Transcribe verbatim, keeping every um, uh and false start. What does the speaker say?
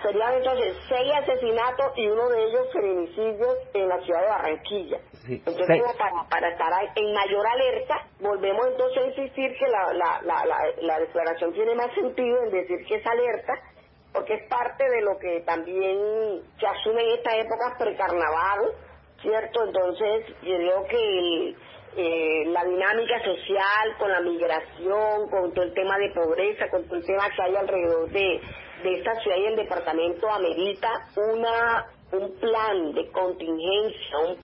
serían entonces seis asesinatos y uno de ellos feminicidios en la ciudad de Barranquilla. Sí, entonces, seis. como para, para estar en mayor alerta, volvemos entonces a insistir que la, la, la, la, la declaración tiene más sentido en decir que es alerta, porque es parte de lo que también se asume en esta época precarnaval, ¿cierto? Entonces, yo creo que el, eh, la dinámica social, con la migración, con todo el tema de pobreza, con todo el tema que hay alrededor de, de esta ciudad y el departamento, amerita una un plan de contingencia, un